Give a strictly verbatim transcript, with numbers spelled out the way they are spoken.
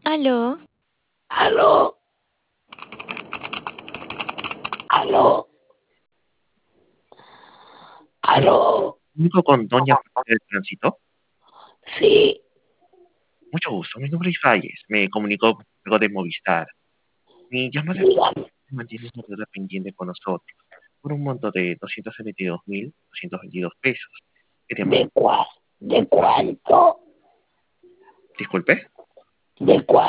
Aló, Aló, aló, Hola, aló. comunico con Doña María del Tránsito. Sí, Mucho gusto, mi nombre es Valles. Me comunicó luego de Movistar. Mi llamada dígame, se mantiene una deuda pendiente con nosotros por un monto de doscientos setenta y dos mil doscientos veintidós pesos. Queríamos, ¿de cuál? ¿De cuánto? disculpe, ¿De cuánto?